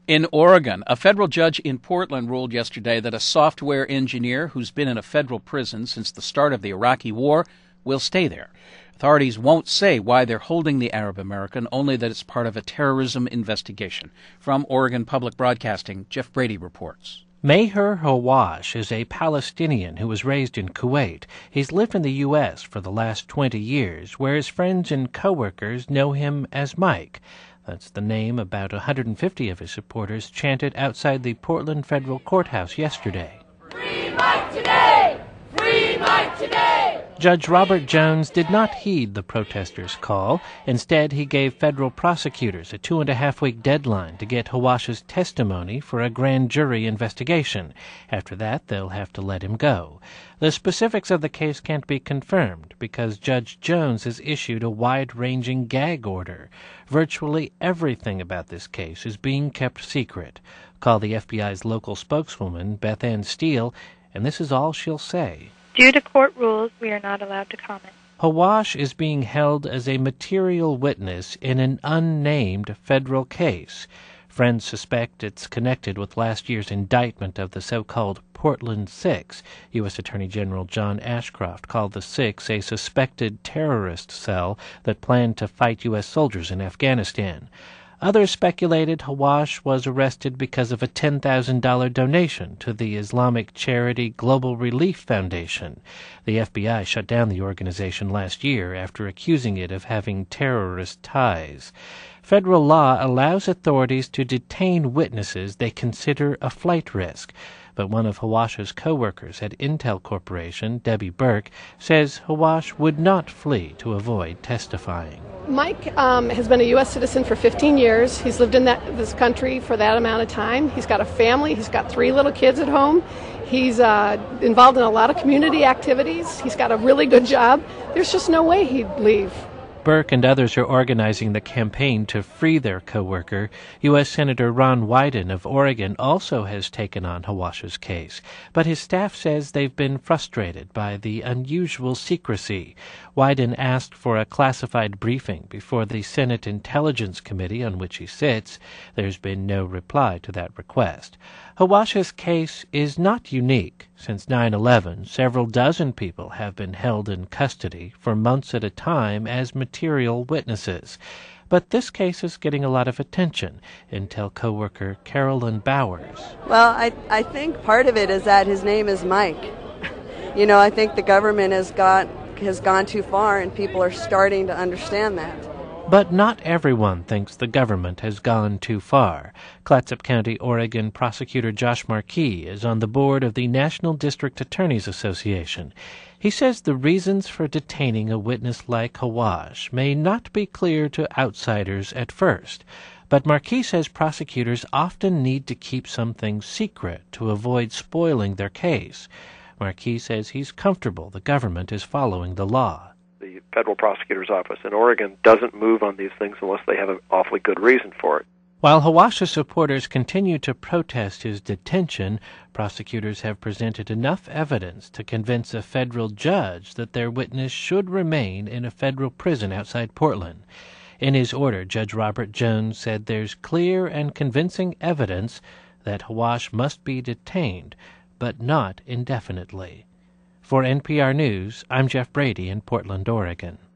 In Oregon, a federal judge in Portland ruled yesterday that a software engineer who's been in a federal prison since the start of the Iraqi war will stay there. Authorities won't say why they're holding the Arab American, only that it's part of a terrorism investigation. From Oregon Public Broadcasting, Jeff Brady reports. Meher Hawash is a Palestinian who was raised in Kuwait. He's lived in the U.S. for the last 20 years, where his friends and coworkers know him as Mike. That's the name about 150 of his supporters chanted outside the Portland Federal Courthouse yesterday. Free Mike today! Free Mike today! Judge Robert Jones did not heed the protesters' call. Instead, he gave federal prosecutors a 2.5-week deadline to get Hawash's testimony for a grand jury investigation. After that, they'll have to let him go. The specifics of the case can't be confirmed because Judge Jones has issued a wide-ranging gag order. Virtually everything about this case is being kept secret. Call the FBI's local spokeswoman, Beth Ann Steele, and this is all she'll say. Due to court rules, we are not allowed to comment. Hawash is being held as a material witness in an unnamed federal case. Friends suspect it's connected with last year's indictment of the so-called Portland Six. U.S. Attorney General John Ashcroft called the Six a suspected terrorist cell that planned to fight U.S. soldiers in Afghanistan. Others speculated Hawash was arrested because of a $10,000 donation to the Islamic charity Global Relief Foundation. The FBI shut down the organization last year after accusing it of having terrorist ties. Federal law allows authorities to detain witnesses they consider a flight risk. But one of Hawash's co-workers at Intel Corporation, Debbie Burke, says Hawash would not flee to avoid testifying. Mike has been a U.S. citizen for 15 years. He's lived in this country for that amount of time. He's got a family. He's got 3 little kids at home. He's involved in a lot of community activities. He's got a really good job. There's just no way he'd leave. Burke and others are organizing the campaign to free their co-worker. U.S. Senator Ron Wyden of Oregon also has taken on Hawash's case, but his staff says they've been frustrated by the unusual secrecy. Wyden asked for a classified briefing before the Senate Intelligence Committee on which he sits. There's been no reply to that request. Hawash's case is not unique. Since 9/11, several dozen people have been held in custody for months at a time as material witnesses. But this case is getting a lot of attention. Intel co-worker Carolyn Bowers. Well, I think part of it is that his name is Mike. I think the government has gone too far, and people are starting to understand that. But not everyone thinks the government has gone too far. Clatsop County, Oregon prosecutor Josh Markey is on the board of the National District Attorneys Association. He says the reasons for detaining a witness like Hawash may not be clear to outsiders at first. But Markey says prosecutors often need to keep some things secret to avoid spoiling their case. Markey says he's comfortable the government is following the law. The federal prosecutor's office in Oregon doesn't move on these things unless they have an awfully good reason for it. While Hawash's supporters continue to protest his detention, prosecutors have presented enough evidence to convince a federal judge that their witness should remain in a federal prison outside Portland. In his order, Judge Robert Jones said there's clear and convincing evidence that Hawash must be detained, but not indefinitely. For NPR News, I'm Jeff Brady in Portland, Oregon.